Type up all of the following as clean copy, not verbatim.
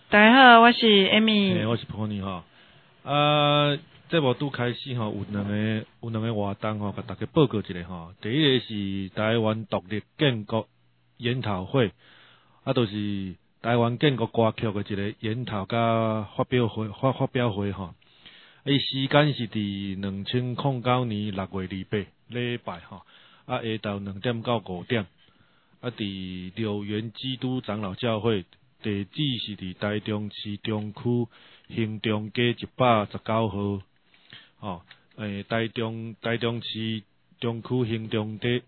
大家好，我是 Amy。 我是 Pony 哈。节目拄开始吼，有两个活动吼，甲大家报告一下吼。第一个是台湾独立建国研讨会，就是台湾建国歌曲的一个研讨甲发表会吼。时间是伫2009年6月28礼拜吼，下昼2点到5点，伫柳园基督长老教会。地址是伫台中市中区兴中街119号，台中市中区兴中街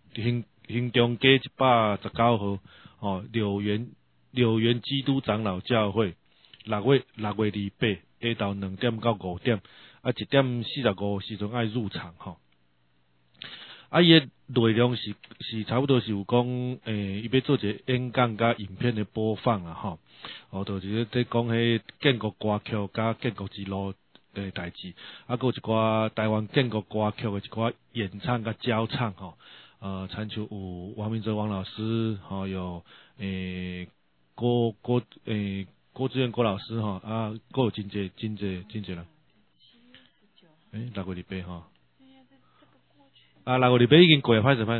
119号，柳园基督长老教会，6月28下昼2点到5点，1点45时阵爱入场吼。伊个内容是差不多是有讲，伊要做一个演讲甲影片的播放啊，就是在讲迄建国歌曲甲建国之路的代志，还有一寡台湾建国歌曲的一寡演唱甲教唱参像有王明哲王老师，有郭志远郭老师还有真侪人，6月28吼。6月28已经过了，歹势。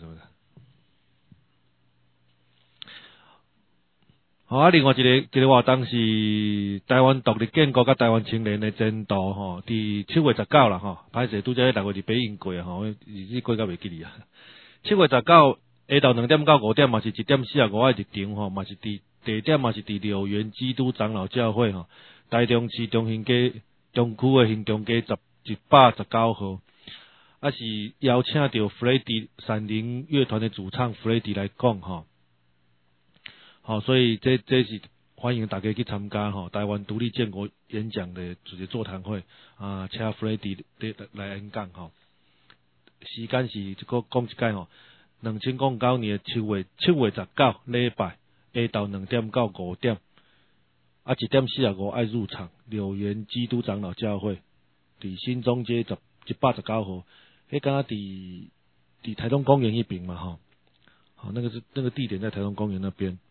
另外一个活动是台湾独立建国甲台湾青年的前途伫7月19啦歹势拄则6月28已经过啊日子过到袂记哩啊。7月19下晝2點到5點嘛是1點45的入場嘛是地點嘛是伫柳園基督長老教會台中市中區的興中街119號。是邀請到 Freddy 30樂團的主唱 Freddy 來講所以這是歡迎大家去參加台灣獨立建國演講的一個座談會請 Freddy 來演講時間是這個講一解2009年7月19禮拜下晝2點到5點1點45愛入場柳園基督長老教會伫新中街119號迄敢若伫台東公園那邊嘛那個地點在台東公園那邊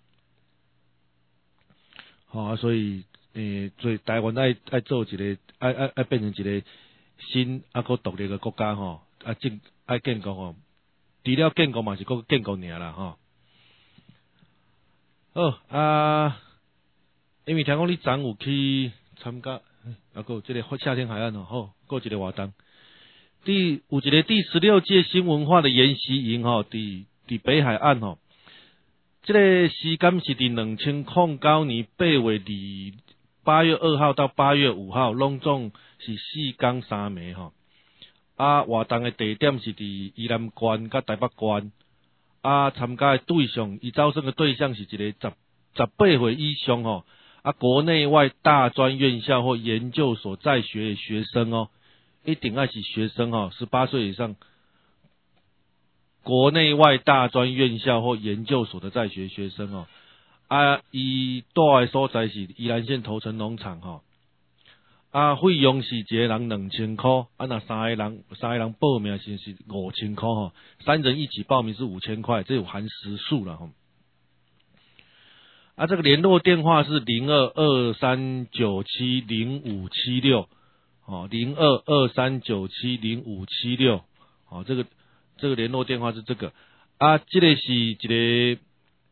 所以所以台灣愛做一個愛變成一個新個獨立的國家愛建國除了建國嘛是個建國爾啦因為聽講你昨有去參加還有這個夏天海岸還有一個活動有一個第16屆新文化的研習營伫北海岸這個時間是伫2009年8月2號到8月5號，攏總是4天3暝活動的地點是伫宜蘭縣甲台北縣參加的對象伊招生的對象是一個18歲以上國內外大專院校或研究所在學的學生一定要是學生18歲以上，國內外大專院校或研究所的在學學生伊住的所在是宜蘭縣頭城農場費用是一個人2000塊那三個人報名是5000塊3人一起報名是5000塊，這有含食宿啦這個聯絡電話是02239705760223970576這個聯絡電話是這個這個是一個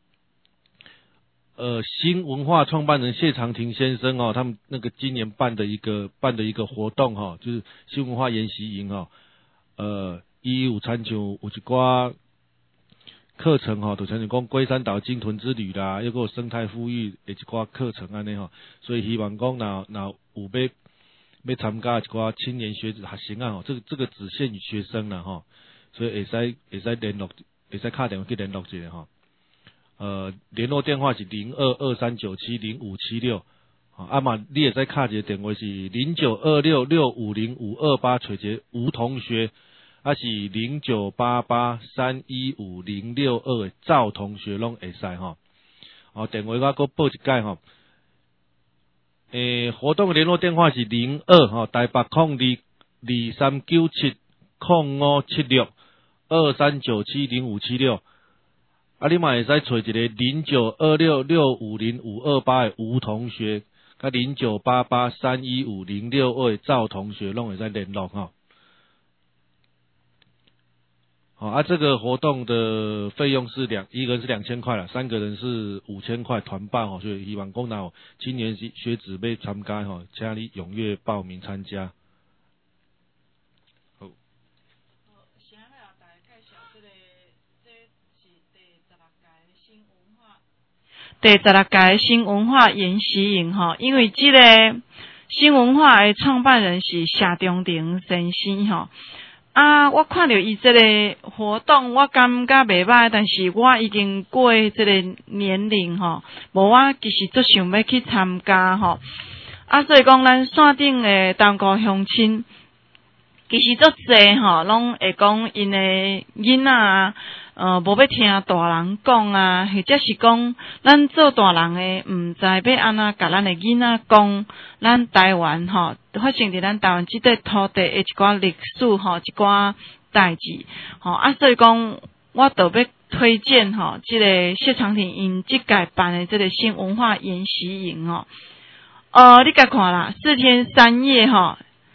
新文化創辦人謝長廷先生他們那個今年辦的一個活動就是新文化研習營伊有參像有一寡課程就像是講龜山島鯨豚之旅啦，又有生態復育的一寡課程安尼所以希望講若有要參加一寡青年學子學生這個只限於學生啦所以會使聯絡，會使打電話去聯絡一下聯絡電話是0223970576嘛你會使打一個電話是0926650528找一個吳同學是0988315062的趙同學攏會使電話我閣報一解活動的聯絡電話是02台北022397057623970576 啊，你嘛会使找一个0926650528的吴同学，甲0988315062的赵同学，拢会使联络吼。好啊，这个活动的费用是一个人是2000块啦，3个人是5000块团办吼，所以希望讲有青年学子要参加吼，请你踊跃报名参加。好。 先来大家介绍这是第16届新文化研习营吼，因为这个新文化的创办人是谢中庭先生吼。啊，我看到伊这个活动，我感觉袂歹，但是我已经过这个年龄吼，无我其实足想要去参加吼。啊，所以讲咱线顶的东高乡亲，其实足侪吼，拢会讲因的囡仔啊，无要听大人讲啊，或者是讲咱做大人的，毋知要安怎甲咱的囡仔讲，咱台湾吼。发生伫咱台湾这块土地的一寡历史吼，一寡代志吼啊，所以讲我就要推荐吼，这个谢长廷因即届办的这个新文化研习营吼，你甲看啦，4天3夜吼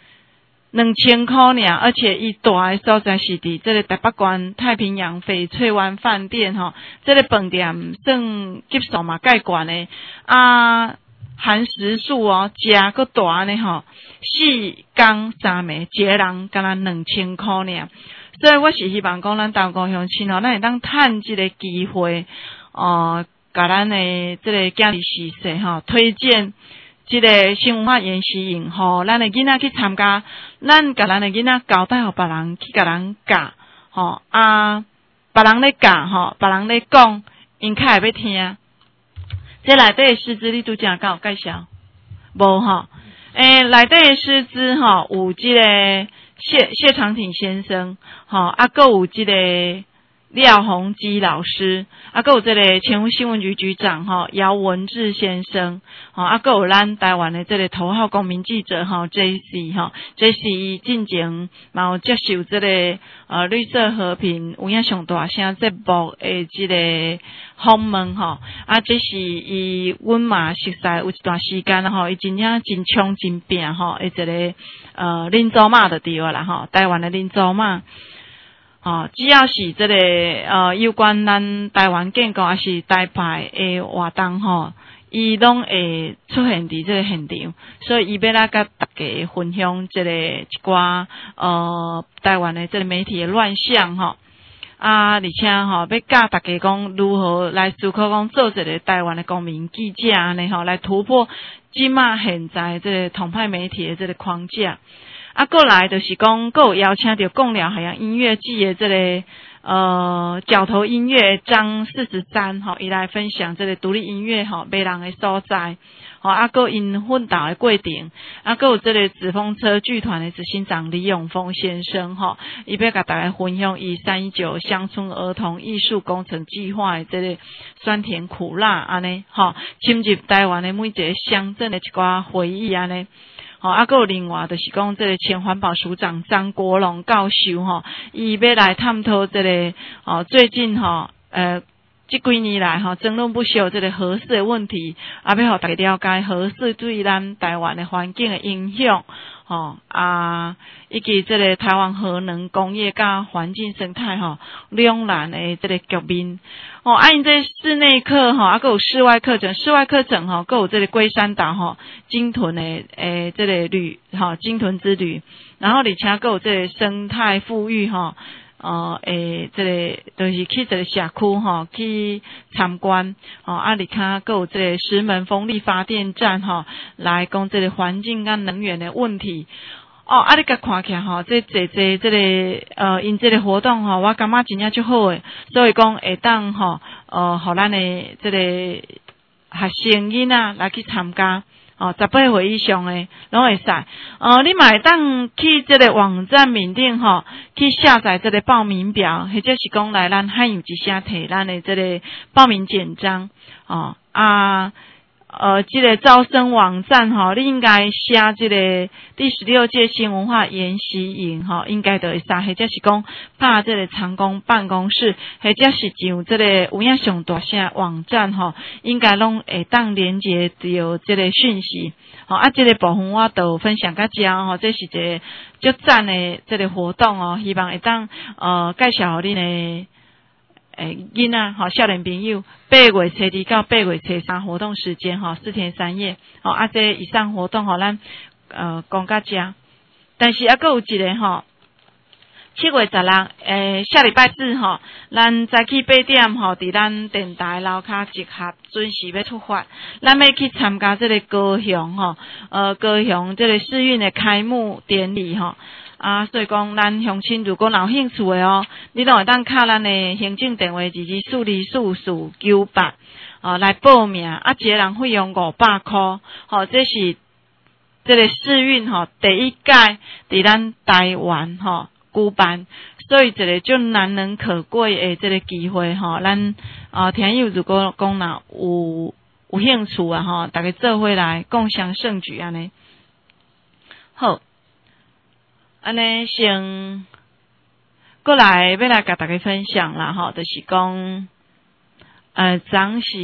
，2000块尔，而且伊大的所在是伫这个台北县太平洋翡翠湾饭店吼，这个饭店算级数嘛介悬的啊。含食宿哦，食个大安尼吼，4天3暝，一个人敢若2000块尔。所以我是希望讲，咱东高乡亲哦，咱会当趁这个机会，甲咱的这个囝儿时势吼，推荐这个新文化研习营，吼，咱的囡仔去参加，咱甲咱的囡仔交代互别人去甲人教，吼啊，别人咧教吼，别人咧讲，因较会要听。这内底的师资你拄则敢有介绍？无吼，内底的师资吼有这个谢长廷先生，吼啊，搁有这个廖鸿基老师，啊，搁有这个前务新闻局局长吼姚文智先生，吼啊，搁有咱台湾的这个头号公民记者吼 JC 吼 JC 进前嘛有接受这个绿色和平有影上大声节目的这个访问吼，啊，这是伊阮嘛熟悉有一段时间吼，伊真正真冲真拼吼，一个林祖妈就对啦吼，台湾的林祖妈。只要是这个有关咱台湾建国还是台派的活动吼，伊拢会出现伫这个现场，所以伊要来甲大家分享这个一寡台湾的这个媒体的乱象吼。而且吼，要教大家讲如何来思考讲做一个台湾的公民记者安尼吼，来突破即马现在这个统派媒体的这个框架。啊，过来就是讲，还有邀请到贡寮海洋音乐季的这个角头音乐张43吼，伊来分享这个独立音乐吼，迷人的所在。吼，啊，还有因奋斗的过程，啊，还有这个纸风车剧团的执行长李永峰先生吼，伊要甲大家分享以319乡村儿童艺术工程计划的这个酸甜苦辣安尼吼，深入台湾的每一个乡镇的一寡回忆安尼。吼，啊，还有另外就是讲，这个前环保署长张国龙教授吼，伊要来探讨这个最近吼，这几年来吼，争论不休这个核四的问题，啊，要互大家了解核四对咱台湾的环境的影响，吼啊，以及这个台湾核能工业甲环境生态吼两难的这个局面。哦，因这室内课吼，啊，还有室外课程，室外课程吼，还有这个龟山岛吼，鲸豚的这个鲸豚之旅，然后而且还有这个生态富裕吼。这个就是去这个社区吼去参观，而且还有这个石门风力发电站吼，来讲这个环境跟能源的问题。你甲看起来吼，这这个因这个活动吼，我感觉真正足好诶，所以讲会当吼互咱的这个学生囡仔来去参加。18岁以上诶，拢会使。你嘛会当去这个网站面顶吼，去下载这个报名表，或者是讲来咱汉语之声摕咱的这个报名简章。 这个招生网站吼，你应该写这个第16届新文化研习营吼，应该就会使，或者是讲拍这个长工办公室，或者是像这个有影上大声网站吼，应该拢会当连接到这个讯息。吼这个部分我都分享甲遮吼，这是一个足赞的这个活动哦，希望会当介绍互恁的囡仔吼，少年朋友8月初2到8月初3活动时间吼，4天3夜吼这以上活动吼，咱讲到遮，但是还佫有一个吼，7月16下礼拜4吼，咱早起8點吼，伫咱電台樓骹集合，準時要出發，咱要去參加這個高雄吼，高雄這個世運的開幕典禮吼。所以講，咱鄉親如果有興趣的哦，你都會當敲咱的行政電話22444998來報名。一個人費用500塊，這是這個世運吼第一屆佇咱台灣吼舉辦，所以這個就難能可貴的這個機會吼，咱聽友如果講有興趣啊吼，大家做伙來共襄盛舉安尼。好。安尼先過來要來甲大家分享啦吼，就是講昨是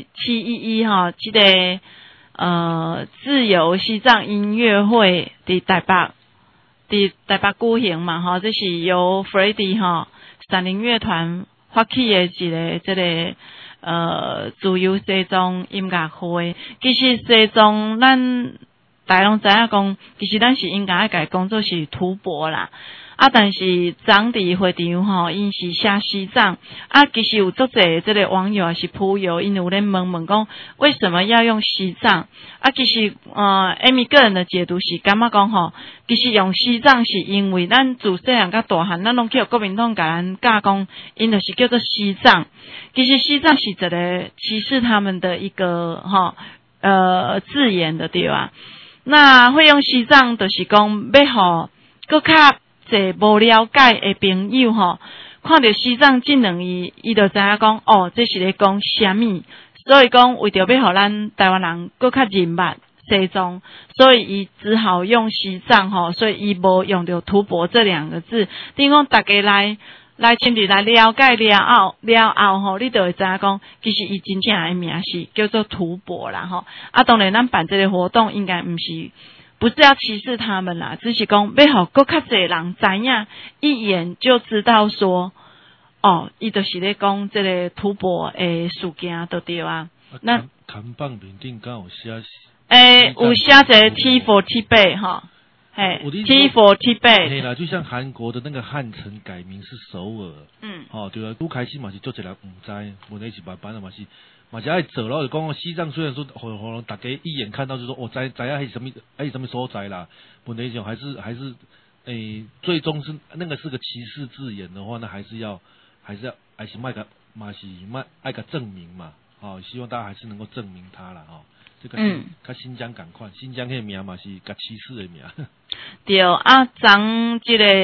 711吼，這個自由西藏音樂會佇台北舉行嘛吼，這是由 Freddy 吼山林樂團發起的一個這個自由西藏音樂會。其實西藏咱大家攏知影講，其實咱是應該甲工作是吐蕃啦，但是昨佇會場吼，因是寫西藏，其實有足儕這個網友也是普友，因有咧問講，為什麼要用西藏？其實Amy 個人的解讀是感覺講吼，其實用西藏是因為咱自細漢到大漢，咱攏去國民黨甲咱教講，因就是叫做西藏。其實西藏是一個歧視他們的一個字眼的對吧？那會用西藏就是講要互閣較儕無了解的朋友吼，看到西藏這兩字，伊就知影講這是咧講啥物，所以講為着要互咱台灣人閣較認捌西藏，所以伊只好用西藏吼，所以伊無用到吐蕃這兩個字，等於講大家來深入來了解了後吼，你就會知影講，其實伊真正的名是叫做吐蕃啦吼。當然咱辦這個活動應該不是要歧視他們啦，只是講要互閣較儕人知影，一眼就知道說，伊就是咧講這個吐蕃的事件就對啊。那看板面頂敢有寫？ 有寫一個 T for Tibet 哈。T for Tibet， 嘿啦，就像韓國的那個漢城改名是首爾，對啊，拄開始嘛是做一人唔知，問題是慢慢嘛是愛做咯，就講西藏雖然說可能大家一眼看到就說知影係什麼所在啦，問題上還是最終是那個是個歧視字眼的話，那還是賣個證明嘛，希望大家還是能夠證明它啦，這個跟新疆同款，新疆迄個名嘛是甲歧視的名。 對昨這個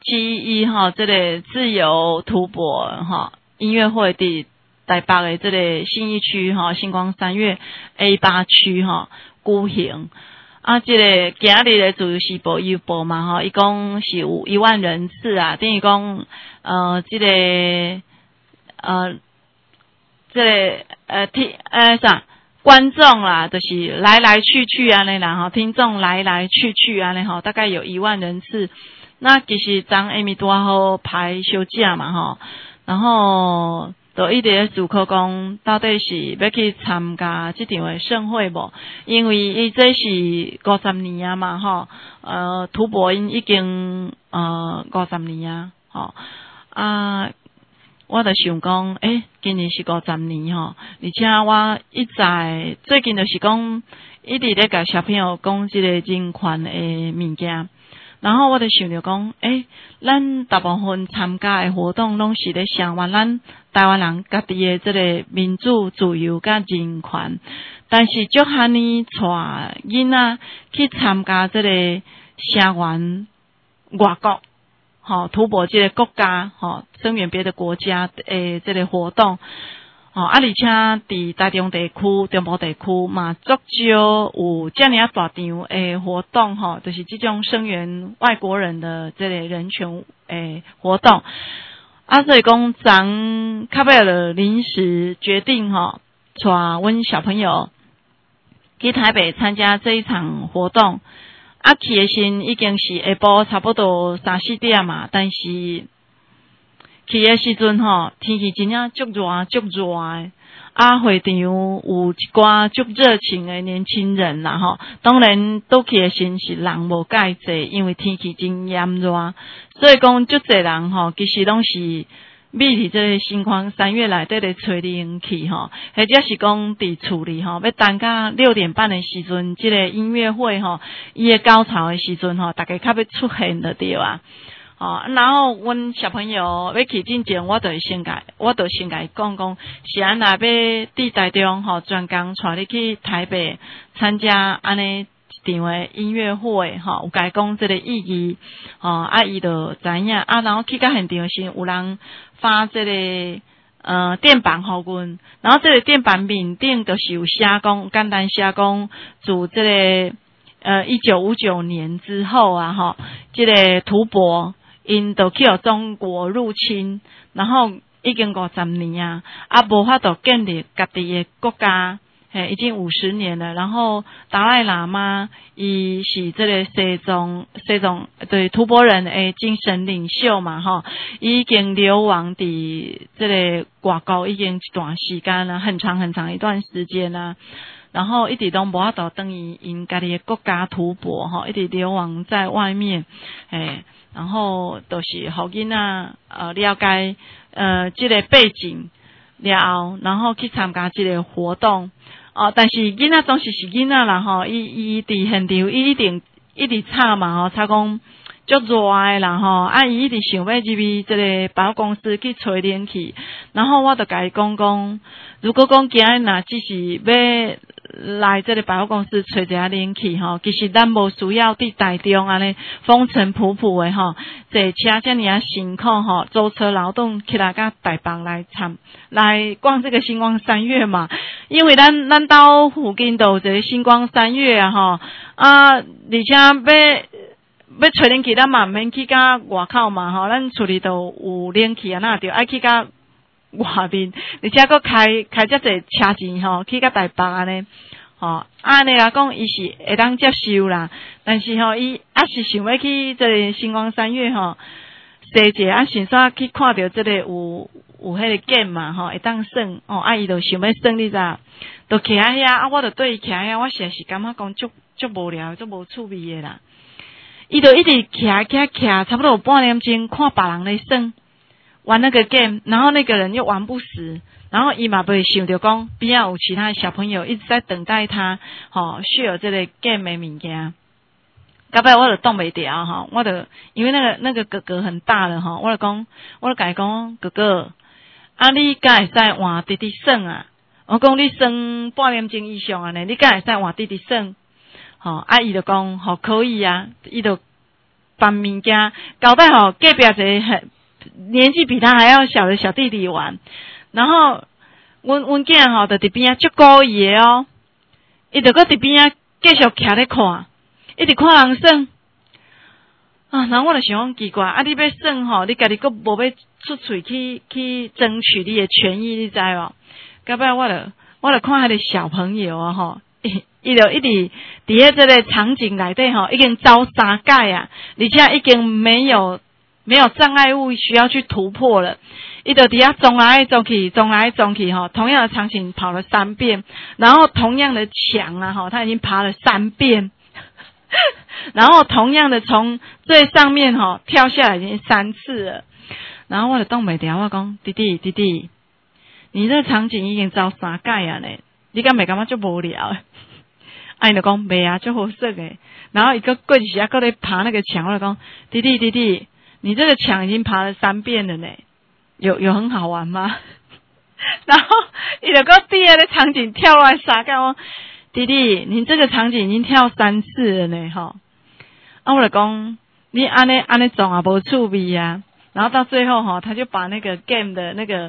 711吼，這個自由吐蕃吼音樂會佇台北的這個信義區吼星光三月 A8 區吼舉行。這個今日的自由時報郵報嘛吼，伊講是有1萬人次啊，等於講觀眾啦，就是來來去去安尼啦吼，聽眾來來去去安尼吼，大概有1萬人次。那其實昨Amy拄好排休假嘛吼，然後就一直咧思考講，到底是要去參加這場的盛會無？因為伊這是50年啊嘛吼，吐蕃因已經50年啊吼我就想講，今年是50年吼，而且我最近就是講，一直咧甲小朋友講這個人權的物件，然後我就想着講，咱大部分參加的活動攏是咧想話咱台灣人家己的這個民主自由甲人權，但是就哈呢帶囡仔去參加這個聲援外國。吐蕃這個國家，聲援別的國家這個活動， 而且伫台中地区、中部地区嘛，足少有遮尔大场诶活动就是这种声援外国人的这类人权诶活动。所以讲昨较尾了临时决定带阮小朋友去台北参加这一场活动。去的时已经是下晡差不多3-4点嘛，但是去的时阵天气真正足热的。会场有一寡足热情的年轻人啦当然倒去的时是人无介济，因为天气真炎热，所以讲足侪人其实拢是秘伫这个星光3月内底咧找冷气或者是讲伫厝里要等到6点半的时阵，这个音乐会伊的高潮的时阵大家较要出现就对啊。然后阮小朋友要去之前，我就先甲讲是安那要伫台中专工带你去台北参加安尼一场的音乐会有甲讲这个意义伊就知影然后去到现场时有人发这个电板互阮，然后这个电板面顶就是有写讲简单写讲自这个1959年之后这个吐蕃因就去中国入侵，然后已经50年无法度建立家己的国家，已经50年了。然后达赖喇嘛伊是这个西藏对吐蕃人的精神领袖嘛已经流亡伫这个外国已经一段时间了，很长一段时间啦。然后一直都无法度回因家己的国家吐蕃一直流亡在外面然后就是互囡仔了解这个背景了后，然后去参加这个活动但是囡仔总是囡仔啦伊伫现场伊一直吵嘛吵讲足热的啦伊一直想要入去这个百货公司去吹冷气，然后我就甲伊讲如果讲今日若只是要来这个百货公司吹一下冷气其实咱无需要伫台中安尼风尘仆仆的坐车这么辛苦舟车劳顿起来到台北来逛这个星光3月嘛，因为咱兜附近都有一个星光3月而且要吹冷气咱嘛免去到外口嘛咱厝里都有冷气那就爱去到外面，而且佫开遮济车钱去到台北安尼安尼来讲伊是会当接受啦，但是伊是想要去这个星光3月踅者想说去看到这个有迄个 game 嘛会当耍伊就想要耍你知就徛遐我就对伊徛遐，我实在是感觉讲足无聊足无趣味的啦。伊就一直徛差不多有半点钟看别人咧耍玩那个 game， 然后那个人又玩不死，然后伊嘛袂想着讲边仔有其他小朋友一直在等待他share这个 game 的物件。到尾我就挡袂牢我就因为那个哥哥很大了我就甲伊讲哥哥你敢会使换弟弟耍我讲你耍半点钟以上安尼，你敢会使换弟弟耍伊就讲可以伊就搬物件交代隔壁一个年纪比他还要小的小弟弟玩，然后阮囝就伫边足故意的伊就搁伫边继续徛咧看，一直看人耍然后我就想讲奇怪你要耍你家己搁无要出嘴去争取你的权益，你知无？到尾我就看迄个小朋友伊就一直伫喺这个场景内底已经走3界而且已经没有障碍物需要去突破了，伊就伫遐走来走去同样的场景跑了3遍，然后同样的墙他已经爬了3遍然后同样的从最上面跳下来已经3次了，然后我就挡袂牢，我讲弟弟你这个场景已经走3界呢，你敢袂感觉足无聊伊就讲袂足好耍的，然后伊个过一时搁咧爬那个墙，我就讲弟弟你这个墙已经爬了3遍了呢，有很好玩吗？然后伊就搁第二个场景跳来3界，我弟弟你这个场景已经跳3次了呢我就讲你安尼做也无趣味然后到最后他就把那个 game 的那个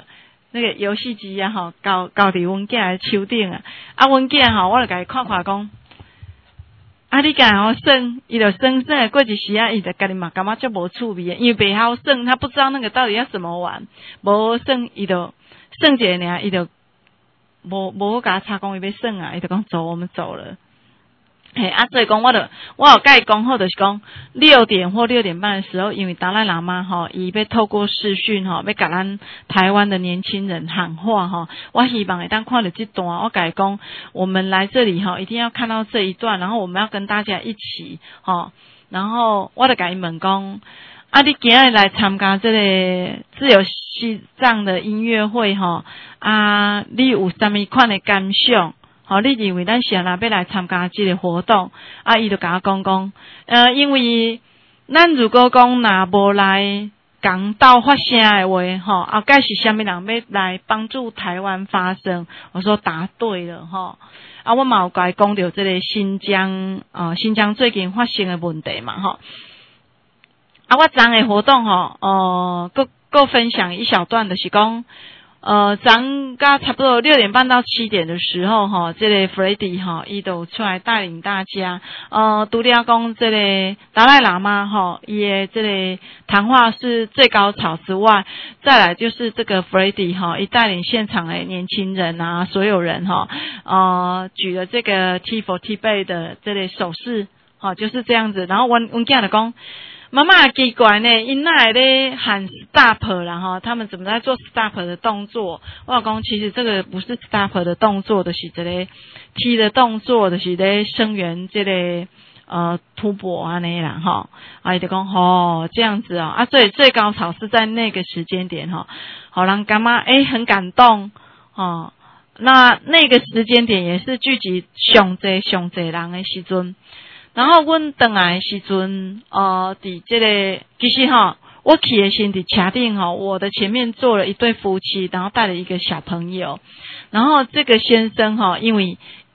那个游戏机啊吼，交伫阮囝的手顶啊，啊，阮囝吼，我就甲伊看讲，啊，你敢好算，伊就算过一时啊，伊就家己嘛感觉足无趣味的，因为袂晓算，他不知道那个到底要怎么玩，无算伊就算一个尔，伊就无甲插讲伊要算啊，伊就讲走，我们走了。嘿，所以讲我有甲伊讲好，就是讲6点或6点半的时候，因为达赖喇嘛吼，伊要透过视讯吼，要甲咱台湾的年轻人喊话吼，我希望会当看到这段，我甲伊讲，我们来这里吼，一定要看到这一段，然后我们要跟大家一起吼，然后我就甲伊问讲，啊，你今日来参加这个自由西藏的音乐会吼，啊，你有啥物款的感想？好，你认为咱是哪要来参加这个活动？啊，伊就甲我讲，因为咱如果讲若无来讲道发声的话，吼，后盖是虾米人要来帮助台湾发声？我说答对了，吼。啊，我嘛有甲伊讲到这个新疆最近发生的问题嘛，吼。啊，我昨的活动吼，各分享一小段，就是讲。昨个差不多6点半到7点的时候，哈，这个 Freddy 哈，伊都出来带领大家，除了讲这个达赖喇嘛哈，伊的这个谈话是最高潮之外，再来就是这个 Freddy 哈，伊带领现场的年轻人啊，所有人哈，举了这个 T for Tibet 的这类手势，哈，就是这样子，然后阮囝就讲。妈妈奇怪呢，因那咧喊 stop 啦哈，他们怎么在做 stop 的动作？我老公其实这个不是 stop 的动作，就是这个 T 的动作，就是咧声援这个突破安尼啦哈。啊，伊就讲这样子啊，所以最高潮是在那个时间点哈，好让干妈很感动哦。那个时间点也是聚集上济人的时阵。然后阮回来的时阵，伫这个其实我去的时伫车顶我的前面坐了一对夫妻，然后带了一个小朋友。然后这个先生因为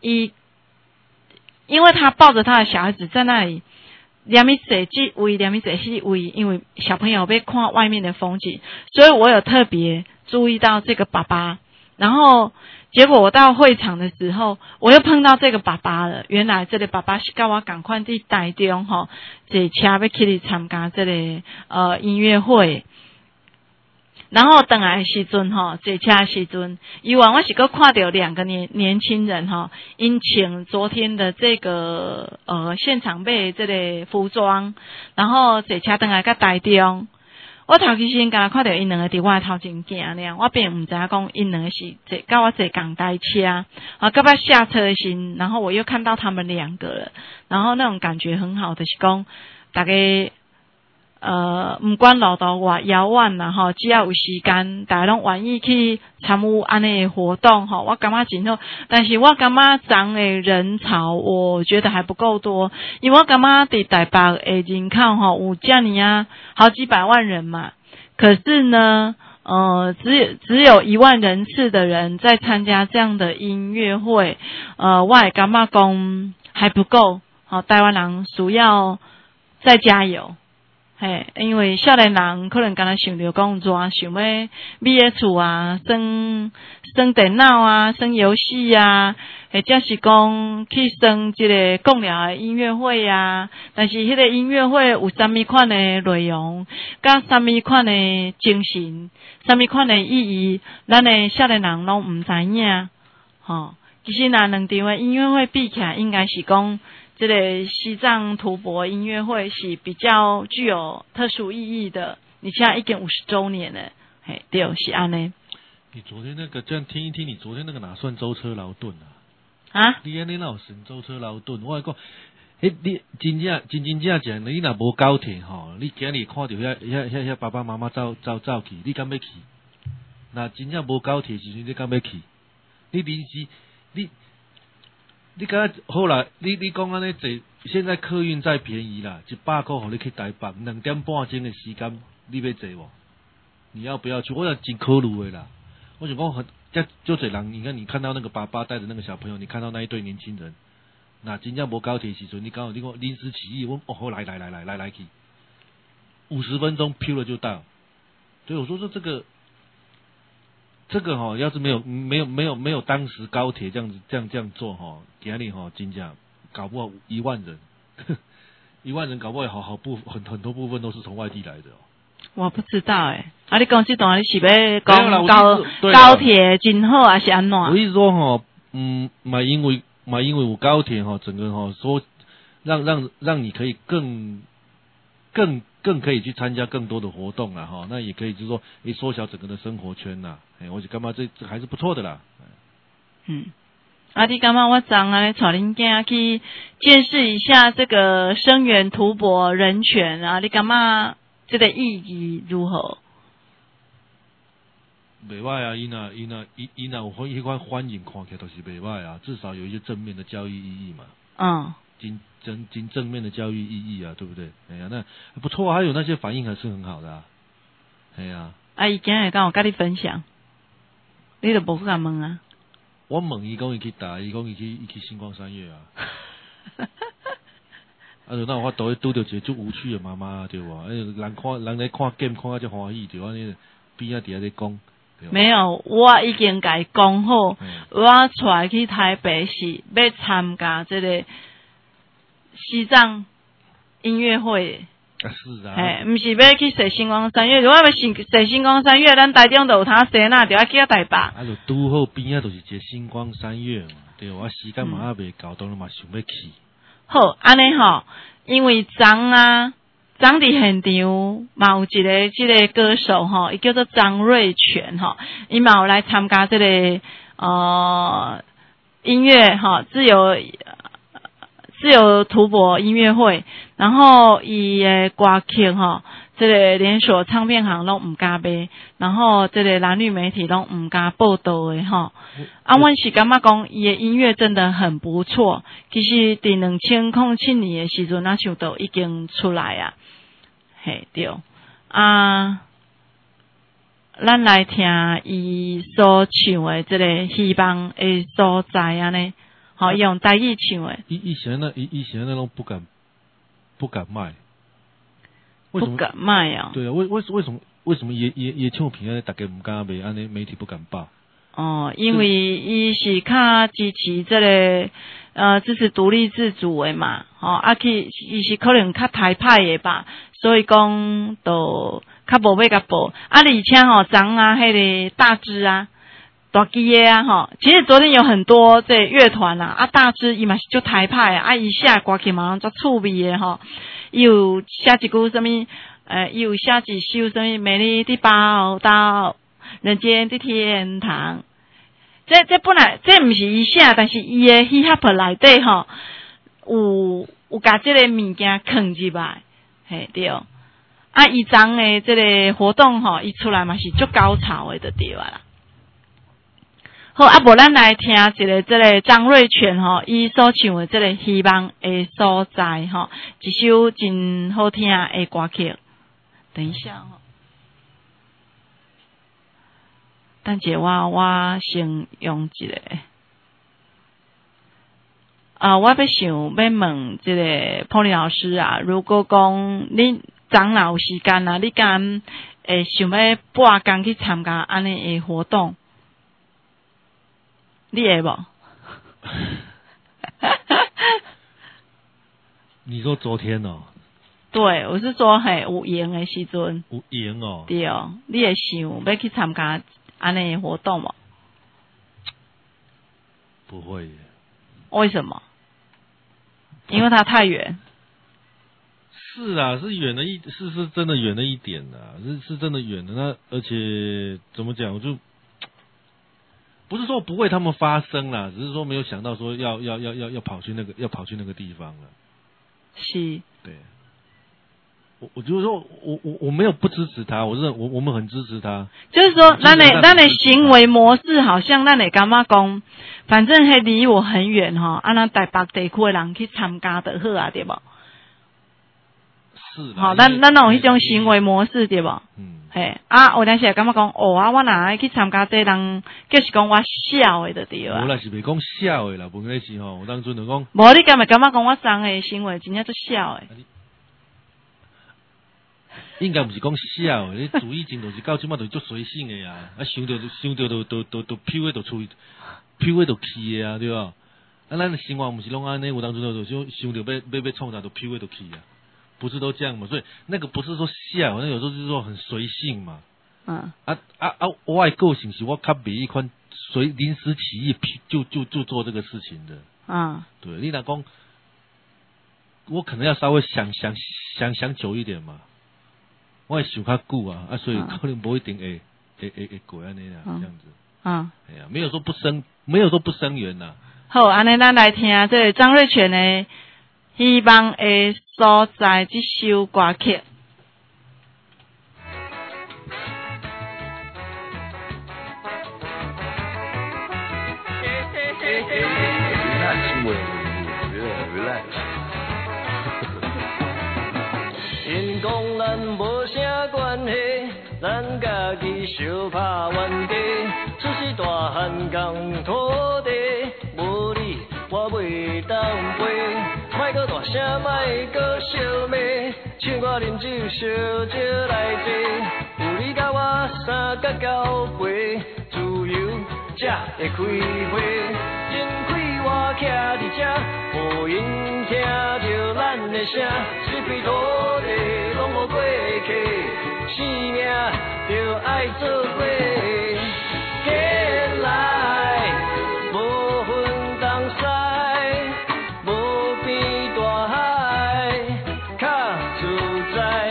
他抱着他的小孩子在那里连咪坐这位，连咪坐迄位，因为小朋友要看外面的风景，所以我有特别注意到这个爸爸。然后结果我到会场的时候，我又碰到这个爸爸了。原来这个爸爸是叫我赶快伫台中坐车要去参加这个音乐会。然后回来的时阵坐车的时阵，以往我是搁看到2个年轻人因请昨天的这个现场买这个服装，然后坐车回来到台中。我头期先甲看到因两个伫我头前行尔，我并唔知影讲因两个是甲我坐同台车，到尾下车的时，然后我又看到他们2个了，然后那种感觉很好的是讲，大家唔管路途偌遥远啦只要有时间，大家拢愿意去参与安尼的活动我感觉真好。但是我感觉昨的人潮，我觉得还不够多，因为我感觉伫台北的人口有这样好几百万人嘛，可是呢，只有1万人次的人在参加这样的音乐会，我也感觉讲还不够，台湾人需要再加油。嘿，因为少年人可能敢若想着讲怎想要买个厝啊，耍电脑啊，耍游戏啊，或者是讲去耍这个讲了的音乐会啊。但是迄个音乐会有啥物款的内容，甲啥物款的精神，啥物款的意义，咱的少年人拢唔知影。其实若2场的音乐会比起来，应该是讲。这个西藏图博音乐会是比较具有特殊意义的，你现在已经50周年了，嘿，对，是安尼。 你昨天那个这样听一听，你昨天那个哪算舟车劳顿啊？ 啊？ 你安尼哪有算舟车劳顿？我讲，你真正讲，你若无高铁你今日看到遐爸爸妈妈走去，你敢要去？那真正无高铁时阵，你敢要去？你临时你刚才好啦，你讲安尼坐，现在客运再便宜啦，100块互你去台北，2点半钟的时间，你要坐无？你要不要去？我想真考虑的啦。我想讲就侪人，你看你看到那个爸爸带着那个小朋友，你看到那一对年轻人，那真正无高铁时阵，你刚好你讲临时起意，好来去，50分钟飘了就到。所以我说这个这个哈，要是没有当时高铁这样做哈，今天哈真正搞不好1万人，1万人搞不好很多部分都是从外地来的哦。 我不知道啊，你讲这段你是要讲高铁真好还是安怎？ 我意思说哈，嘛因为有高铁哈，整个哈说让你可以更可以去参加更多的活动啦哈，那也可以就是说缩小整个的生活圈啦，我就感觉这还是不错的啦。 你感觉我昨天带恁囝去见识一下这个声援图博人权啊，你感觉这个意义如何？ 袂歹啊，伊若有迄款欢迎看起来都是袂歹啊，至少有一些正面的教育意义嘛。真正面的教育意义啊，对不对？哎呀，那不错啊，还有那些反应还是很好的啊。哎呀， 伊今日刚我跟你分享，你都无去甲问啊？ 我问伊讲伊去打，伊讲伊去星光三月啊。那有法度拄到一个足无趣的妈妈对吧？人来看 game 看啊，就欢喜对吧？你边仔底下在讲。 没有，我已经甲伊讲好，我出来去台北市要参加这个西藏音乐会。 是啊。 不是要去坐星光三月，如果要坐星光三月，咱台中就有他坐那，就要去台北。 就拄好边仔就是一个星光三月嘛，对吧？时间嘛还未到，当然嘛想要去。 好，安尼吼，因为昨伫现场嘛有一个这个歌手吼，伊叫做张瑞全吼，伊嘛有来参加这个音乐吼自由图博音乐会，然后伊的歌曲吼，这个连锁唱片行拢唔敢卖，然后这个蓝绿媒体拢唔敢报道的吼。阮是感觉讲伊的音乐真的很不错，其实伫2007年的时阵那首都已经出来啊。嘿，对啊，咱来听伊所唱的这个希望的所在安尼，好用台语唱的。 以前那种不敢卖， 不敢卖啊？ 对啊，为什么也唱片啊？大家唔敢卖，安尼媒体不敢报。 因为伊是较支持这个支持独立自主的嘛，伊是可能较台派的吧，所以讲都较无要甲报。而且昨迄个大支啊，大支的啊其实昨天有很多这乐团啊，大支伊嘛是就台派啊，伊写歌曲嘛足趣味的伊有写一句什么伊有写一首什么美丽的报道。人间的天堂，这本来这不是伊写，但是伊的 hip hop 内底有甲这个物件藏入来，嘿对。伊昨的这个活动伊出来嘛是足高潮的就对啦。好，无咱来听一个这个张瑞全伊所唱的这个希望的所在一首真好听的歌曲。等一下等者我先用一个我要想问这个彭丽老师啊，如果讲你昨若有时间啊，你敢会想要半工去参加安尼的活动，你会无？ 你说昨天哦？ 对，我是说有闲的时阵。 有闲哦？ 对哦，你会想要去参加安尼的活动吗？ 不会。 为什么？因为它太远。 是啊，是远了是真的远了一点的，是真的远的。那而且怎么讲，我就不是说不为他们发声啦，只是说没有想到说要跑去那个地方了。 是。 对。我就是说我没有不支持他，我们很支持他。 就是说，咱的行为模式好像咱会感觉讲，反正还离我很远那台北地区的人去参加就好啊，对不？ 是。 好，咱有迄种行为模式对不？嘿有当时会感觉讲，我哪去参加这人，就是讲我笑的就对啊。 无啦是袂讲笑的啦，问题是有当阵就讲。 无你敢会感觉讲我昨的行为真正足笑的？ 应该毋是讲痟，你主意真就是到即马就足随性诶啊，想着就飘诶就去，飘诶就去诶啊，对吧？啊，咱生活毋是拢安尼，有当阵就想着要创啥就飘诶就去啊，不是都这样嘛？所以那个不是说痟，那有时候就是说很随性嘛。我的个性是我较袂一款临时起意就做这个事情的。对，你若讲，我可能要稍微想久一点嘛。我会想较久啊，所以可能不一定会过安尼啦，这样子。哎呀，没有说不生缘呐。 好，安尼咱来听这个张瑞全的希望的所在这首歌曲。 因讲咱无啥关系，咱家己相拍冤家。出世大汉共土地，无你我袂当飞。莫搁大声，莫搁相骂，请我啉酒烧酒来坐。有你甲我三角交陪，自由才会开花。真开我徛伫这，互因听着咱的声，一片土地拢无过客，生命就爱做伙。起来，无分东西，无边大海，较自在。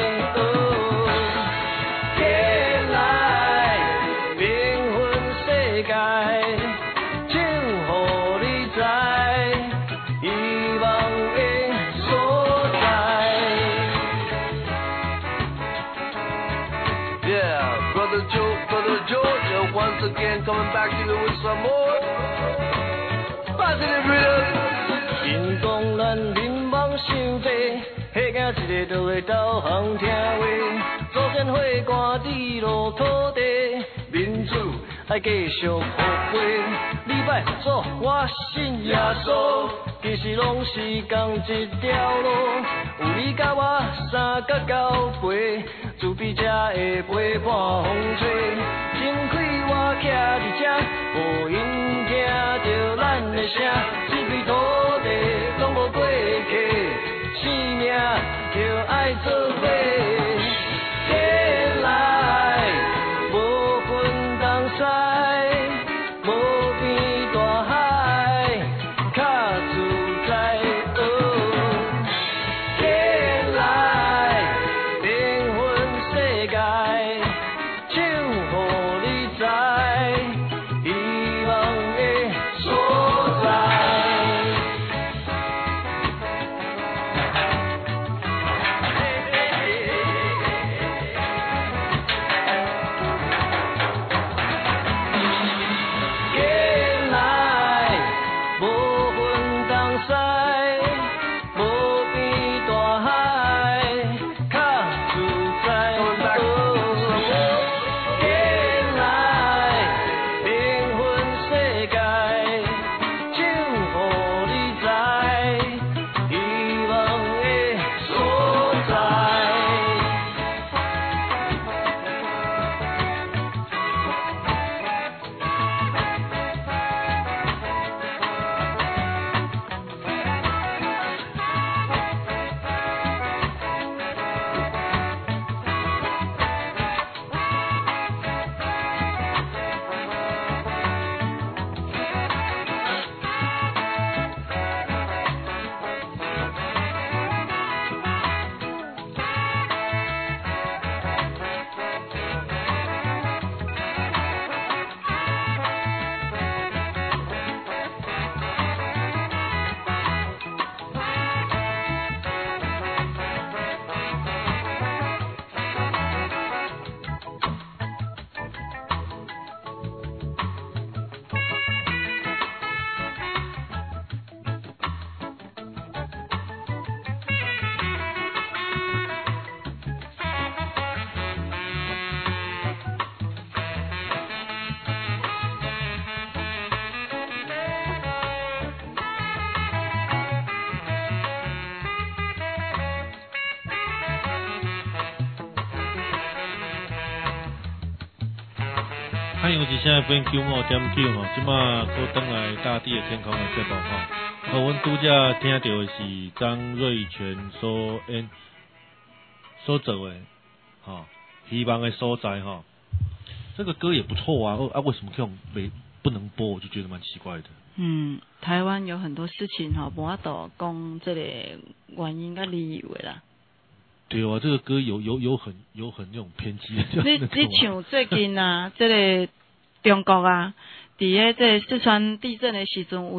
起来，平分世界，唱互你知，希望的所在。Yeah, Brother Georgia, once again coming back to you with some more positive rhythm. 因讲咱民望伤低，迄囝一个就会导航听话，祖先会赶地落土地，民主爱继续复飞。你拜祖，我信耶稣，其实拢是同一条路。有你甲我三角交陪，自闭才会陪伴风吹。真开我徛伫这，互因听着咱的声，一片土地拢无过客，生命就爱做伙。起来，无分东西，无边大海，较自在。起来，平分世界，唱互你知，希望的所在。 欢迎是现在分95.9吼，即马搁登来大地的天空的节目吼。阮拄则听到的是张瑞全所做的，吼，希望的所在吼。这个歌也不错啊，为什么这种不能播？我就觉得蛮奇怪的。 台湾有很多事情吼，无法度讲这个原因甲理由的啦。 对啊，这个歌有很那种偏激的。 你像最近啊，这个中国啊，伫个这四川地震的时阵，有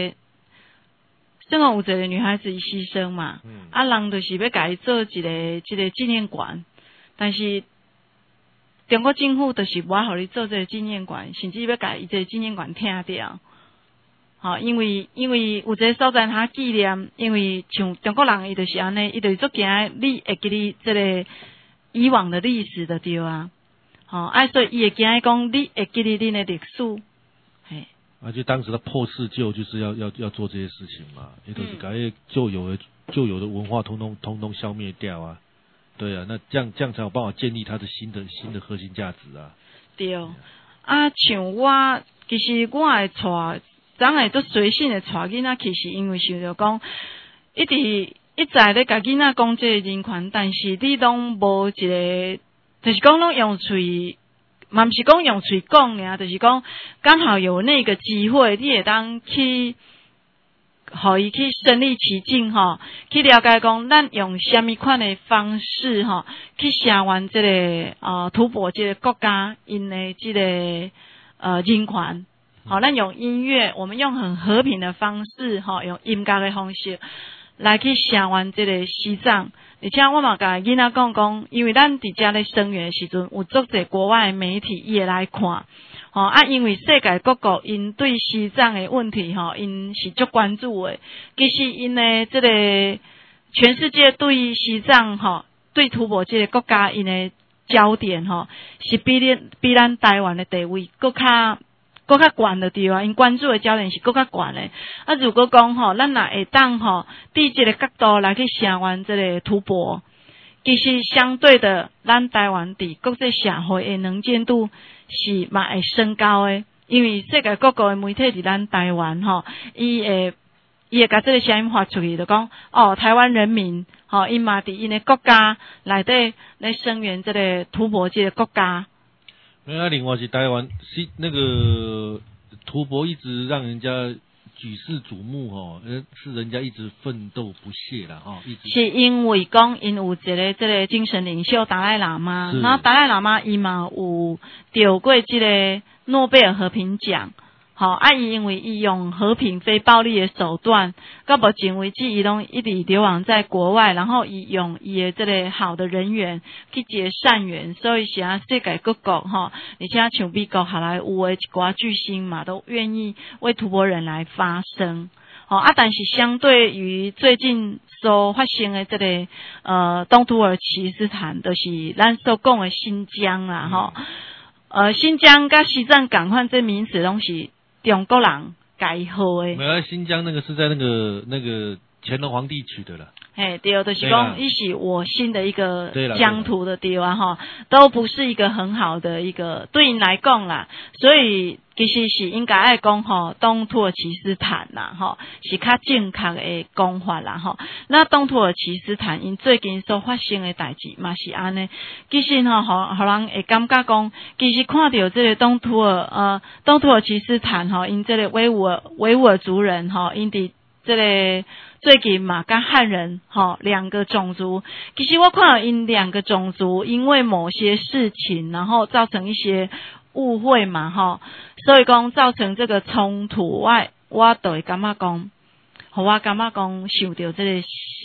一个女孩子牺牲嘛，人就是要甲伊做一个纪念馆，但是中国政府就是无互你做这个纪念馆，甚至要甲伊这个纪念馆拆掉。好，因为有一个所在他纪念，因为像中国人伊就是安尼，伊就是足惊你会记你这个以往的历史的对啊。好，所以伊会惊讲你会记你的历史，嘿。 就当时的破四旧就是要做这些事情嘛，也都是把旧有的文化通通消灭掉啊。对啊，那这样才有办法建立它的新的核心价值啊。 对，像我其实我会带。咱会都随性的带囡仔，其实因为想着讲，一再咧甲囡仔讲这个人权，但是你拢无一个，就是讲拢用嘴，嘛毋是讲用嘴讲尔，就是讲刚好有那个机会，你会当去，互伊去身临其境吼，去了解讲咱用什么款的方式吼，去声援这个吐蕃这个国家因的这个人权。好，咱用音乐，我们用很和平的方式，用音乐的方式来去声援这个西藏。而且我嘛甲囡仔讲，因为咱伫遮咧声援的时阵，有足侪国外的媒体伊会来看，因为世界各国因对西藏的问题，因是足关注的。其实因的这个全世界对西藏，对吐蕃这个国家因的焦点，是比咱台湾的地位更较悬的对啊，因关注的焦点是更较悬的。如果讲咱若会当伫这个角度来去声援这个吐蕃，其实相对的，咱台湾伫国际社会的能见度是嘛会升高的。因为世界各国的媒体伫咱台湾伊会甲这个声音发出去，就讲台湾人民因嘛伫因的国家内底来声援这个吐蕃这个国家。 另外是台湾是那个吐蕃一直让人家举世瞩目是人家一直奋斗不懈啦一直是因为讲因有一个这个精神领袖达赖喇嘛，然后达赖喇嘛伊嘛有得过这个诺贝尔和平奖。伊因为伊用和平非暴力的手段，到目前为止伊拢一直流亡在国外，然后伊用伊的这个好的人缘去结善缘，所以是世界各国而且像美国好莱坞的一寡巨星嘛，都愿意为吐蕃人来发声。但是相对于最近所发生的这个东土耳其斯坦，就是咱所讲的新疆啦新疆跟西藏共款这名词拢是中国人改好的。 没有，新疆那个是在那个乾隆皇帝取的了。 对，就是讲伊是我新的一个疆土的地方都不是一个很好的一个对因来讲啦，所以其实是应该爱讲东土耳其斯坦啦是较正确的讲法啦那东土耳其斯坦因最近所发生的代志嘛是安尼，其实互人会感觉讲，其实看到这个东土耳其斯坦因这个维吾尔族人因伫这个最近嘛跟汉人两个种族，其实我看到因两个种族因为某些事情，然后造成一些误会嘛所以讲造成这个冲突，我就会感觉讲，我感觉讲想到这个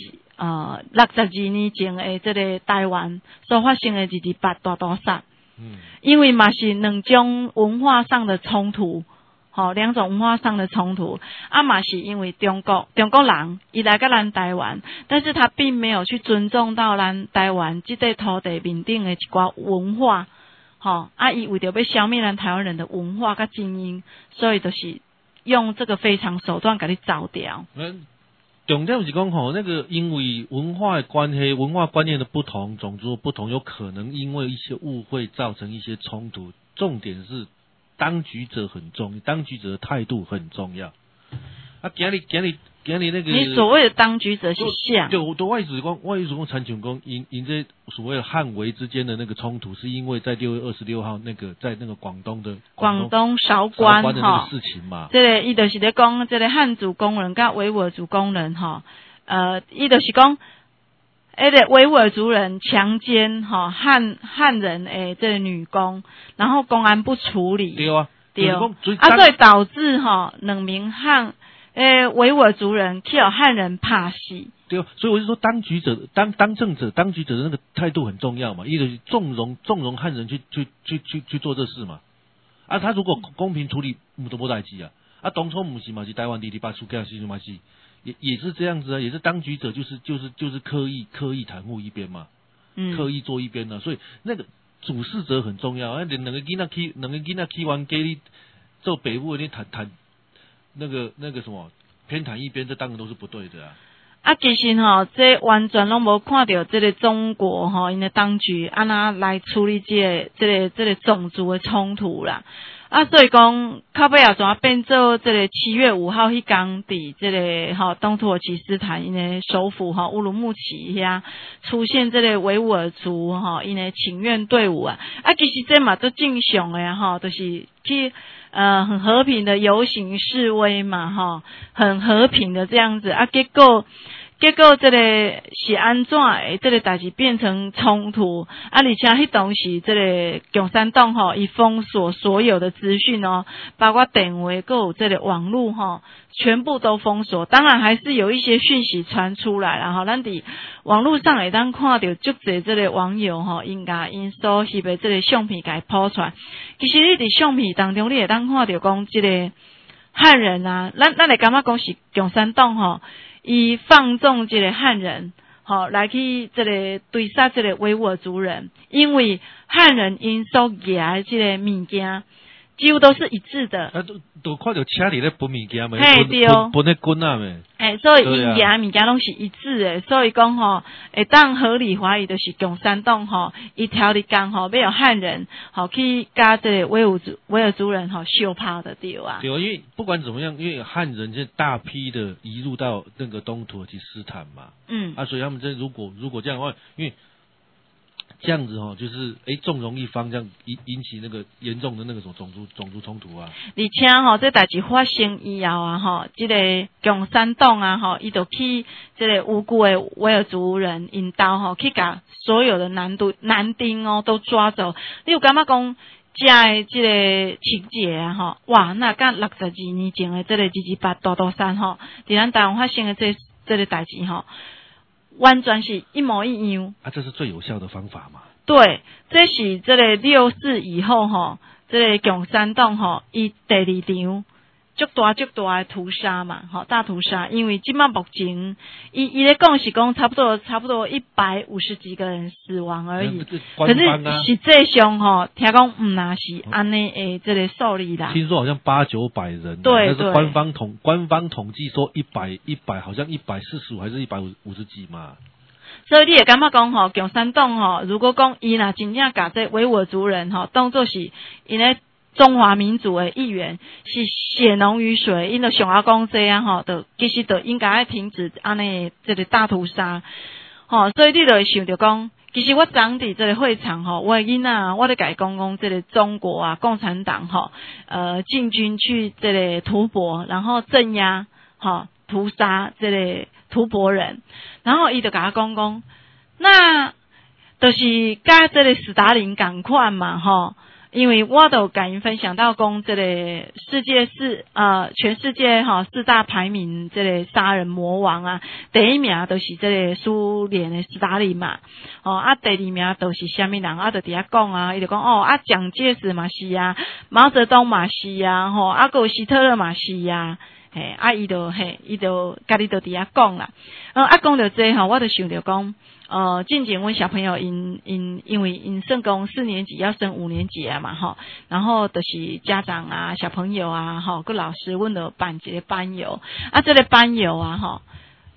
62年前的这个台湾所发生的228大屠杀，因为嘛是两种文化上的冲突。两种文化上的冲突，嘛是因为中国人伊来到咱台湾，但是他并没有去尊重到咱台湾这块土地面顶的一寡文化，伊为着要消灭咱台湾人的文化甲精英，所以就是用这个非常手段给你凿掉。 重点是讲那个因为文化的关系、文化观念的不同、种族不同，有可能因为一些误会造成一些冲突。重点是当局者很重要，当局者的态度很重要。啊，今日那个， 你所谓的当局者是像， 对，我意思讲，参像讲，因这所谓的汉维之间的那个冲突，是因为在6月26号那个在那个广东韶关的那个事情嘛。 这个伊就是咧讲，这个汉族工人甲维吾尔族工人伊就是讲，个维吾尔族人强奸汉人诶这个女工，然后公安不处理。 对啊， 对，所以导致2名维吾尔族人去有汉人拍死。 对，所以我就说当局者当政者当局者的那个态度很重要嘛，一个纵容汉人去做这事嘛。啊，他如果公平处理，都无代志啊。啊，当初不是嘛是台湾第8出家是嘛是也是这样子啊，也是当局者就是刻意袒护一边嘛，刻意做一边啊。所以那个主事者很重要啊。两个囡仔去完给你做北部的谈那个什么偏袒一边，这当然都是不对的啊。 啊，其实这完全拢无看到这个中国因的当局安那来处理这个种族的冲突啦。啊，所以讲靠尾也怎变做这个7月5号迄天伫这个东土耳其斯坦因的首府乌鲁木齐遐出现这个维吾尔族因的请愿队伍啊。啊，其实这嘛都正常的就是去很和平的游行示威嘛很和平的这样子啊，结果这个是安怎的这个代志变成冲突啊？而且迄当时这个共产党伊封锁所有的资讯包括电话还有这个网络全部都封锁。当然还是有一些讯息传出来啦咱伫网络上会当看到足侪这个网友因所翕的这个相片给抛出来。其实你伫相片当中你会当看到讲这个汉人啊，咱会感觉讲是共产党伊放纵这个汉人来去这个对杀这个维吾尔族人，因为汉人因所举这个物件几乎都是一致的。 都看到车里咧分物件嘛，分咧滚啊咩？ 所以因举物件拢是一致的，所以讲会当合理怀疑就是共产党伊条例讲要有汉人去甲这个维吾尔族人相拍的对啊。 对，因为不管怎么样，因为汉人就大批的移入到那个东土耳其斯坦嘛，所以他们如果这样的话，因为这样子就是纵容一方，这样引起那个严重的那个种族冲突啊。而且这代志发生以后啊这个共产党啊伊就去这个无辜的维吾尔族人引导去把所有的男丁都抓走。你有感觉讲这的这个情节啊哇，那甲62年前的这个228大屠杀伫咱台湾发生的这个代志完全是一模一样啊！这是最有效的方法嘛？ 对，这是这个64以后这个共产党伊第2场足大的屠杀嘛大屠杀。因为即马目前伊咧讲是讲差不多150几个人死亡而已，可是实际上听讲那是安尼的这个数字啦。 听说好像800-900人， 对， 但是官方统计说100好像145还是150几嘛。 所以你也感觉讲共产党如果讲伊若真正把这维吾尔族人当作是因咧中华民族的一员，是血浓于水，因就上阿讲这样就其实就应该要停止安尼这个大屠杀所以你就会想着讲，其实我昨伫这个会场我的囡仔我咧甲伊讲这个中国啊共产党进军去这个吐蕃，然后镇压屠杀这个吐蕃人，然后伊就甲我讲，那就是甲这个斯大林同款嘛因为我都甲因分享到讲这个全世界4大排名这个杀人魔王啊，第1名都是这个苏联的斯大林嘛第2名都是虾米人就伫遐讲啊，伊就讲蒋介石嘛是啊，毛泽东嘛是啊还有希特勒嘛是啊伊就家己就伫遐讲啦讲到这我就想着讲近前阮小朋友因为因算讲4年级要升5年级啊嘛然后就是家长啊小朋友啊个老师阮就办一个班游这个班游啊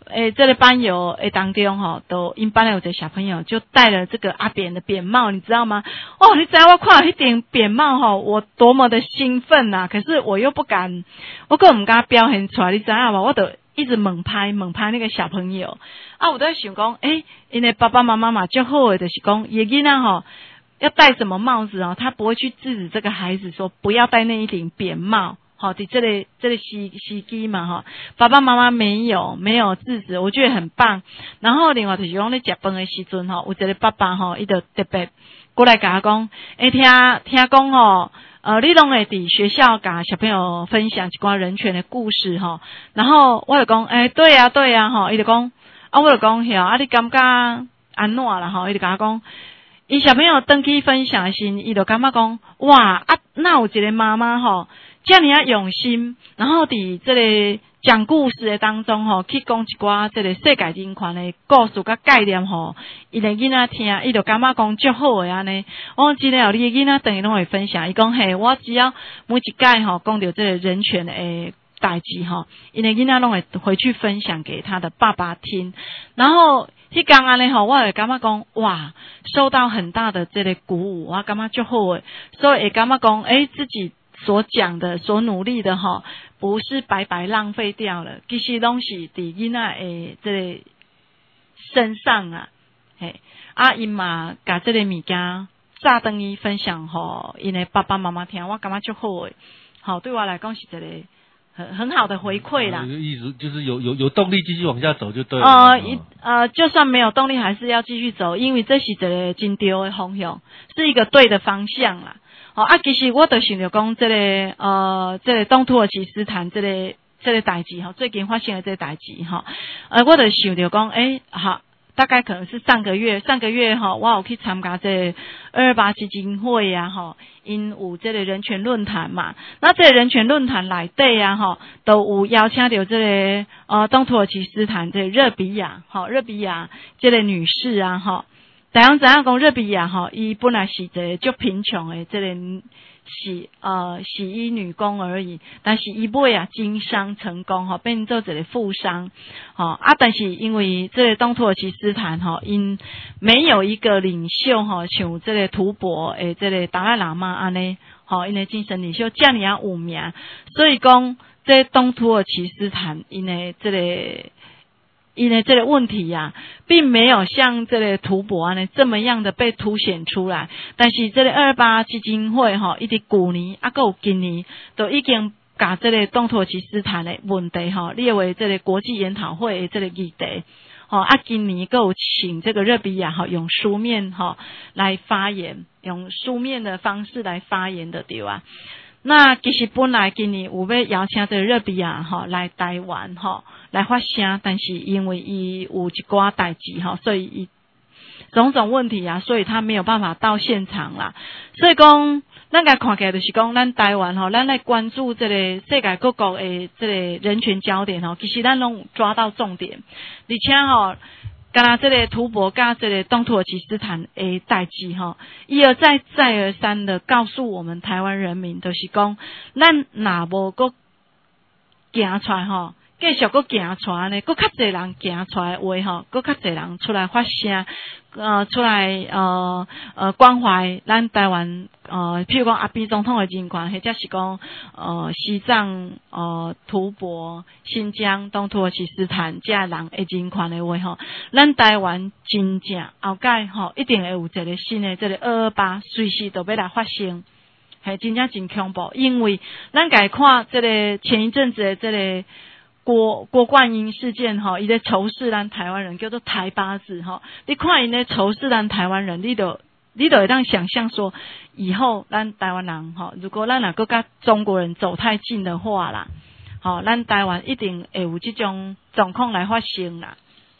这个班友当中哈，都因班有的小朋友就戴了这个阿扁的扁帽，你知道吗？哦，你知道我看到一顶扁帽哈，我多么的兴奋呐！可是我又不敢，我根本不敢表现出来，你知道吗？我都一直猛拍那个小朋友啊！我都在想讲，因为爸爸妈妈嘛，就好的就是讲，爷囡仔哈要戴什么帽子哦，他不会去制止这个孩子说不要戴那一顶扁帽。好，在这里时机嘛哈，爸爸妈妈没有制止，我觉得很棒。然后另外就是讲咧食饭的时阵哈，有一个爸爸哈，伊就特别过来甲我讲，听讲吼，你拢会伫学校甲小朋友分享一寡人权的故事哈。然后我就讲，对啊哈，伊就讲，我就讲晓，你感觉安怎啦哈？伊就甲我讲。伊小朋友登去分享的时，伊就感觉讲，哇那有一个妈妈吼，这么啊用心，然后伫这个讲故事的当中吼，去讲一寡这个世界人权的故事甲概念吼，伊的囡仔听，伊就感觉讲足好诶安尼。我真诶，你的囡仔等于拢会分享，伊讲嘿，我只要每一届吼讲到这个人权诶代志吼，因为囡仔拢会回去分享给他的爸爸听，然后迄天安尼吼，我会感觉讲哇，受到很大的这个鼓舞，我感觉就好诶，所以会感觉讲自己所讲的、所努力的吼，不是白白浪费掉了，其实拢是伫囡仔诶这个身上啊，嘿，因嘛甲这个物件早等于分享吼，因为爸爸妈妈听，我感觉就好诶，好对我来讲是一个。很好的回馈啦， 意思就是有动力继续往下走就对了。 就算没有动力，还是要继续走，因为这是一个真对的方向，是一个对的方向啦。其实我就想着讲这个东土耳其斯坦这个代志哈，最近发生的这个代志哈，我就想着讲，好。大概可能是上个月哈，我有去参加这228基金会啊哈，因有这个人权论坛嘛，那这个人权论坛内底啊哈，都有邀请到这个东土耳其斯坦这个热比亚这个女士啊哈，大家知影讲热比亚哈，伊本来是一个足贫穷的这个洗衣女工而已，但是伊尾啊经商成功哈，变做一个富商但是因为这个东土耳其斯坦因没有一个领袖像这个图博这个达赖喇嘛安尼因的精神领袖这样有名，所以讲这东土耳其斯坦因的这个问题呀，并没有像这个图博呢这么样的被凸显出来，但是这个228基金会一直去年还有今年都已经把这个东土耳其斯坦的问题列为这个国际研讨会的这个议题今年还有请这个热比亚用书面来发言，用书面的方式来发言的对啊。那其实本来今年有要邀请这个热比亚来台湾来发声，但是因为伊有一寡代志所以伊种种问题啊，所以他没有办法到现场啦。所以讲咱个看起来就是讲咱台湾咱来关注这个世界各国的这个人权焦点其实咱拢抓到重点，而且敢若这个图博甲这个东土耳其斯坦的代志一而再再而三的告诉我们台湾人民，就是讲咱若无搁行出来继续搁行出来呢，搁较侪人行出来话搁较侪人出来发声，出来关怀咱台湾譬如讲阿比总统的人权，或者是讲西藏图博、新疆、东土耳其斯坦这人的人权的话咱台湾真正后盖一定会有一个新的这个228随时都要来发生，系真正真恐怖，因为咱家看这个前一阵子的这个郭冠英事件伊咧仇视咱台湾人，叫做台八字你看伊咧仇视咱台湾人，你就会当想象说，以后咱台湾人如果咱若搁甲中国人走太近的话啦咱台湾一定会有这种状况来发生啦。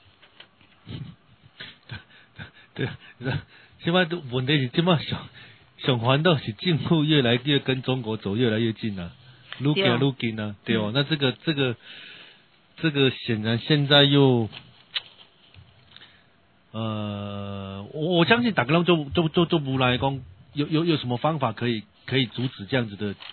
对，现在问题是现在上烦恼是政府越来越跟中国走越来越近愈行愈近对哦。那这个显然现在又我相信大家都不来讲有什么方法可以阻止这样子的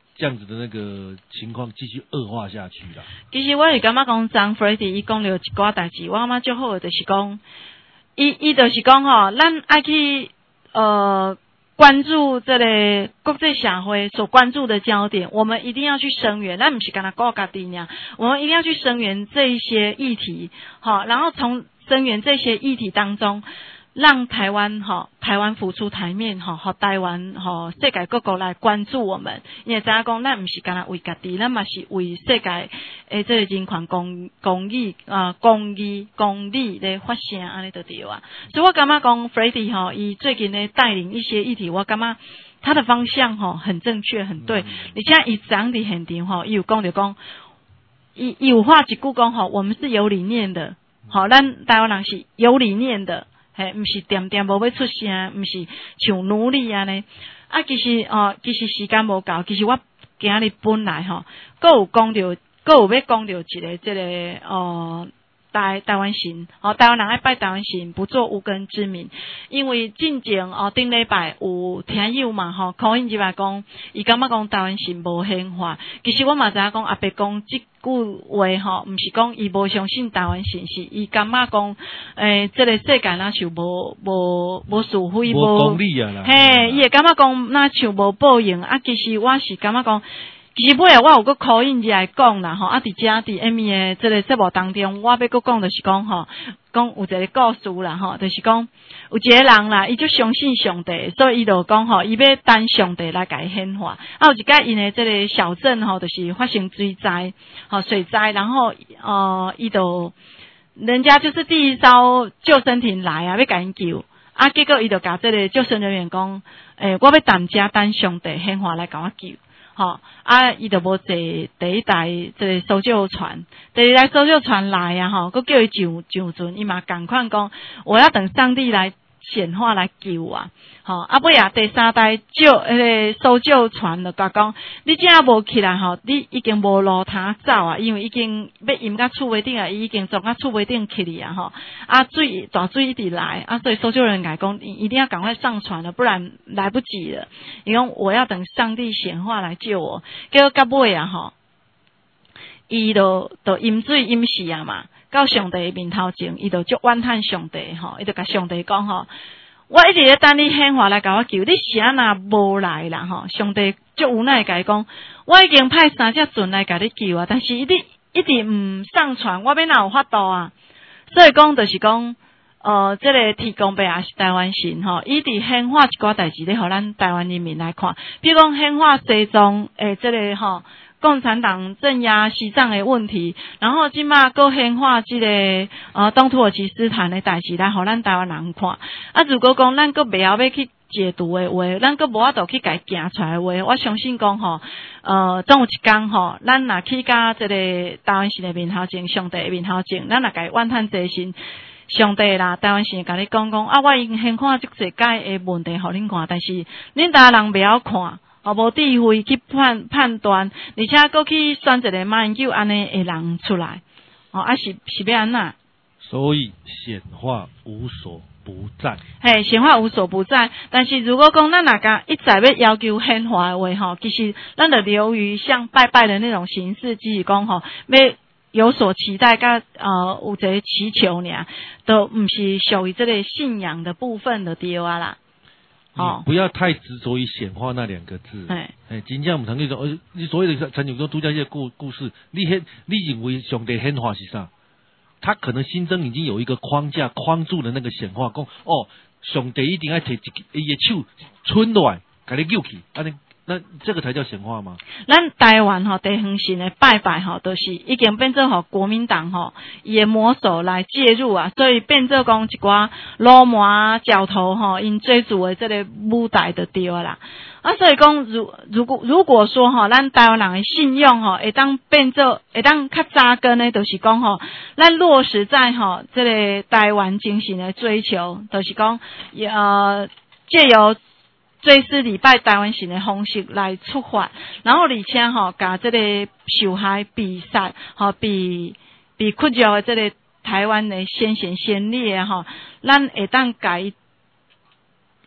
这样子的那个情况继续恶化下去啦。 其实我是感觉讲张 Freddy 伊讲了一寡代志，我感觉最好的就是讲，伊就是讲吼，咱爱去关注这个国际社会所关注的焦点，我们一定要去声援，咱不是跟他搞家己尔，我们一定要去声援这一些议题，好，然后从声援这些议题当中，让台湾浮出台面，和台湾世界各国来关注我们。因为知影讲，咱不是干那为家己，咱嘛是为世界这个人权公理来发声，安尼就对啊。所以我感觉讲 ，Freddy 伊最近呢带领一些议题，我感觉他的方向很正确，很对。而且伊讲伫现场伊有讲着讲，伊有话一句讲我们是有理念的，咱台湾人是有理念的。嘿，毋是点点无要出声，毋是像努力安尼。其实时间无够，其实我今日本来阁有要讲到一个这个台湾神，台湾人爱拜台湾神，不做无根之民。因为进前顶礼拜有听友嘛call in入来讲，伊感觉讲台湾神无显化。其实我嘛知影讲阿伯讲即句话毋是讲伊无相信台湾神，是伊感觉讲这个世界若像无是非无公理啊啦。 嘿，伊会感觉讲若像无报应。其实我是感觉讲。其实尾我有个call in来讲啦伫遮伫 Amy 的这个节目当中，我要个讲就是讲讲有一个故事啦就是讲有一个人啦，伊就相信上帝，所以伊就讲伊要等上帝来甲伊显化。有一摆因的这个小镇就是发生水灾水灾，然后伊就人家就是第一艘救生艇来要甲因救结果伊就甲这个救生人员讲我要等遮等上帝显化来甲我救。伊就无坐第一台这个搜救船，第二台搜救船来佫叫伊上船，伊嘛共款讲，我要等上帝来显化来救啊！尾第三台搜救船就讲，你这样无起来你已经无路通走啊，因为已经要淹到厝尾顶啊，伊已经从厝尾顶起哩啊大水一直来所以搜救人员讲，你一定要赶快上船了，不然来不及了。伊讲我要等上帝显化来救我，结果到尾伊就淹水淹死啊嘛。到上帝面头前，伊就足怨叹上帝伊就甲上帝讲我一直咧等你显化来甲我救，你是安那无来啦上帝足无奈甲伊讲，我已经派3只船来甲你救啊，但是一直毋上船，我要哪有法度啊？所以讲就是讲，这个天公伯也是台湾神伊伫显化一寡代志咧，互咱台湾人民来看，比如讲显化西藏这个共产党镇压西藏的问题，然后即马佫显化这个东土耳其斯坦的代志来互咱台湾人看。如果讲咱佫袂晓要去解读的话，咱佫无法度去甲伊行出来的话，我相信讲总有一天咱若去甲这个台湾神的面头前，上帝的面头前，咱若甲伊怨叹这神。上帝啦，台湾神甲你讲我已经显化足侪解的问题互恁看，但是恁台湾人袂晓看。无智慧去判断，而且佫去选一个马英九安尼的人出来，是要安那？ 所以显化无所不在。 显化无所不在。但是如果讲咱若甲一再要要求显化的话，其实咱就流于像拜拜的那种形式，只是讲要有所期待，甲有一个祈求尔，都毋是属于这个信仰的部分的对啊啦。 你不要太执着于显化那2个字。真正唔通去说，你所谓的陈友忠拄则这故事，你认为上帝显化是啥？他可能心中已经有一个框架框住了那个显化，讲上帝一定要摕伊的手伸落来，甲你救起，那这个才叫显化吗？ 咱台湾地方神的拜拜都是已经变做国民党伊的魔手来介入啊，所以变做讲一寡罗马教头因追逐的这个舞台就对啦。所以讲如果说咱台湾人的信用会当变做会当较扎根的，就是讲咱落实在这个台湾精神的追求，就是讲借由追思礼拜台湾神的方式来出发，然后而且甲这个受害被杀被屈辱的这个台湾的先贤先烈咱会当甲伊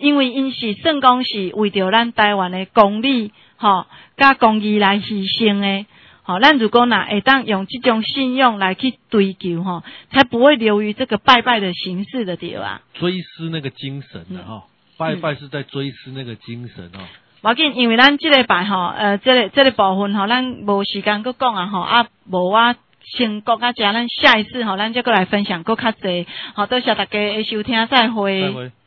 因为因是算讲是为着咱台湾的公理吼，甲公义来牺牲的。好，咱如果会当用这种信用来去追求吼，才不会流于这个拜拜的形式的对啊。 追思那个精神的哈，拜拜是在追思那个精神哦。 无要紧，因为咱这个拜吼，这个部分吼，咱无时间搁讲啊吼，无我先讲到这，咱下一次吼，咱再过来分享搁较济。好，多谢大家的收听，再会。